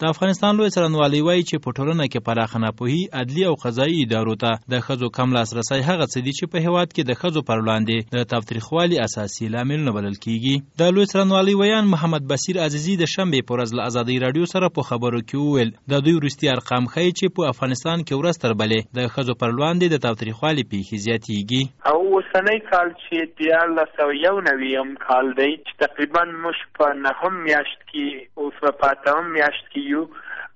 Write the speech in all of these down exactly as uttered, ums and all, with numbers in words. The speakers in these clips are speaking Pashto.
د افغانستان لوی څارنوالي وایي چې په ټولنه کې پراخه ناپوهي عدلي او قضایي ادارو ته د ښځو کم لاسرسی هغه څه دي چې په هېواد کې د ښځو پر وړاندې د تاوتریخوالي اساسي لاملونه بلل کیږي. د لوی څارنوالي ویان محمد بصیر عزیزي د شنبې په ورځ له ازادۍ راډیو سره په خبرو کې وویل د دوی وروستي ارقام ښیي چې په افغانستان کې ورځ تر بلې د ښځو پر وړاندې د تاوتریخوالي پیښې زیاتېږي. او اوسنی کال چې دیارلس سوه یو نوي کال دی چې تقریبا موږ په نهم میاشت کې اوس په اتم میاشت کې یو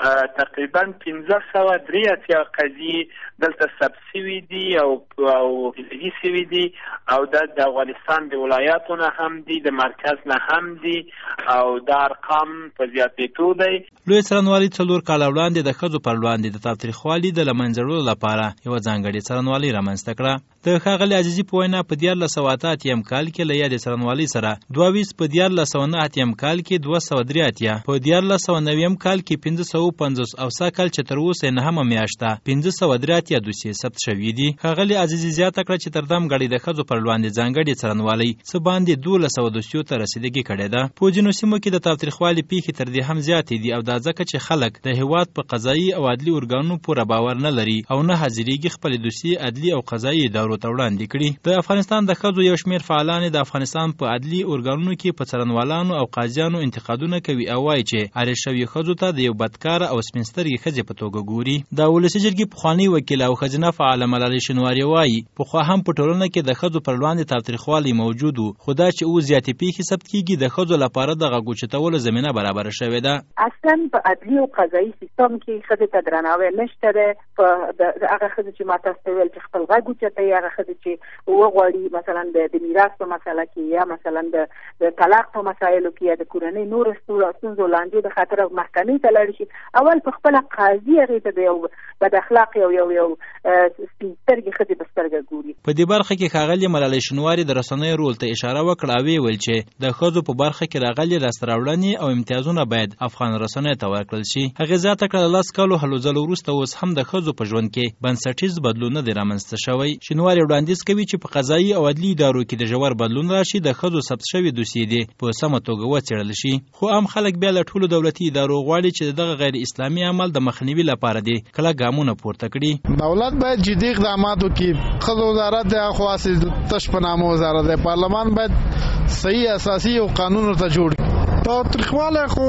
تقریبا پنځه سوه درې اتیا قضیې دلته ثبت شوي دي او او لګي شوي دي او د افغانستان د ولایاتو نه هم دي د مرکز نه هم دي او دا ارقام په زیاتېدو دی. لوی څارنوالي څلور کاله وړاندې د ښځو پر وړاندې د تاوتریخوالي د له منځه وړلو لپاره یوه ځانګړې څارنوالي رامنځته کړه. د ښاغلي عزیزي په وینا په دیارلس سوه اته اتیم کال کې له یادې څارنوالۍ سره دوه ویشت، په دیارلس سوه نه اتیم کال کې دوه سوه درې اتیا، په دیارلس سوه نویم کال کې پنځه سوه پنځوس او سږ کال چې تر اوسه نهمه میاشته پنځه سوه درې اتیا دوسیې ثبت شوي دي. ښاغلي عزیزي زیاته کړه چې تر دم ګړۍ د ښځو پر وړاندې ځانګړې څارنوالۍ څه باندې دولس سوه دوسیو ته رسیدګي کړې ده. په ځینو سیمو کې د تاوتریخوالي پیښې تر دې هم زیاتې دي او دا ځکه چې خلک د هېواد په قضایي او عدلي ارګانونو پوره باور نه لري او نه حاضرېږي خپلې دوسیې عدلي او قضایي ادارو ته وړاندې کړي. د افغانستان د ښځو یو شمېر فعالان د افغانستان په عدلي ارګانونو کې په څارنوالانو او قاضیانو انتقادونه کوي او وایي چې عارض شویو ښځو ته د یو بدکاره او سپین سترګې ښځې په توګه ګوري. د ولسي جرګې پخوانۍ وکیل او ښځینه فعاله ملالۍ شینواري وایي پخوا هم په ټولنه کې د ښځو پر وړاندې تاوتریخوالی موجود و، خو دا چې اوس زیاتې پیښې ثبت کېږي د ښځو لپاره د غږ اوچتولو زمینه برابره شوې ده. اصلا په عدلي او قضایي سیستم کې ښځې ته درناوی نشته دی. په هغه ښځې چې ما تاسو ته ویل چې خپل غږ اوچتوي، هغه ښځې چې وغواړي مثلا د میراث په مسله کې یا مثلا د طلاق په مسایلو کې یا د کورنۍ نورو ستونزو لاندې د خاطر محکمې ته لاړ شي، اول په خپله قاضي هغې ته د یو بد اخلاقې او یو یو سپین سترګې ښځې په سترګه ګوري. په دې برخه کې ښاغلي ملالۍ شینواري د رسنیو رول ته اشاره وکړه او ویې ویل چې د ښځو په برخه کې راغلي لاسته راوړنې او امتیازونه باید افغان رسنیو ته ورکړل شي. هغې زیاته کړه لس کالو هلو ځلو وروسته اوس هم د ښځو په ژوند کې بنسټیز بدلون نه دی رامنځته شوی. شینواري وړاندیز کوي چې په قضایي او عدلي ادارو کې د ژور بدلون راشي، د ښځو ثبت شوي دوسیې دې په سمه توګه وڅېړل شي. خو عام خلک بیا له ټولو دولتي ادارو غواړي چې دغه غیر اسلامي عمل د مخنیوي لپاره دې کله ګامونه پورته کړي. دولت باید جدي اقدامات وکړي. ښځو وزارت دی خو هسې تش په نامه وزارت دی. پارلمان باید صحیح اساسي او قانون ورته جوړ کړي. تاوتریخوالی خو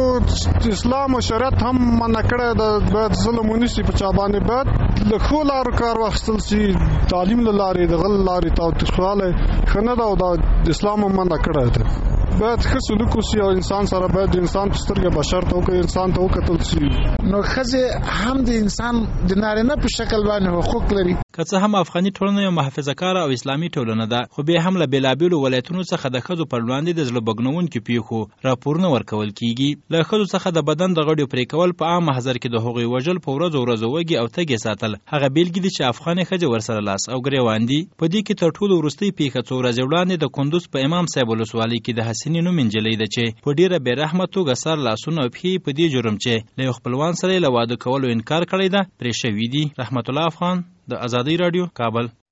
اسلام او شریعت هم منع کړی ده. باید ظلم ونشي په چا باندې، باید له ښو لارو کار واخیستل شي، تعلیم له لارې د غل لارې. تاوتریخوالی ښه نه ده او دا اسلام هم منع کړی ده. باید ښه سلوک وشي او انسان سره باید د انسان په سترګه بشر ته وکړي، انسان ته وکتل شي. نو ښځې هم د انسان د نارینه په شکل باندې حقوق لري. که څه هم افغاني ټولنه یو محافظه کاره او اسلامي ټولنه ده، خو بیا هم له بېلابېلو ولایتونو څخه د ښځو پر وړاندې د زړه بګنونکو پیښو راپورونه ورکول کیږي. له ښځو څخه د بدن د غړیو پرې کول، په عام محضر کې د هغوی وژل، په ورځو ورځو وږي او تږې ساتل هغه بېلګې دي چې افغانې ښځې ورسره لاس او ګرېوان دي. په دې کې تر ټولو وروستۍ پیښه څو ورځې وړاندې د کندوز په امام صاحب ولسوالۍ کې د حسینې نوم نجلۍ ده چې په ډېره بېرحمه توګه سر، لاسونه او پښې په دې جرم چې له یو خپلوان سره یې له واده کولو انکار کړی ده پرې شوي دي. رحمت الله افغان، د ازادۍ راډیو، کابل.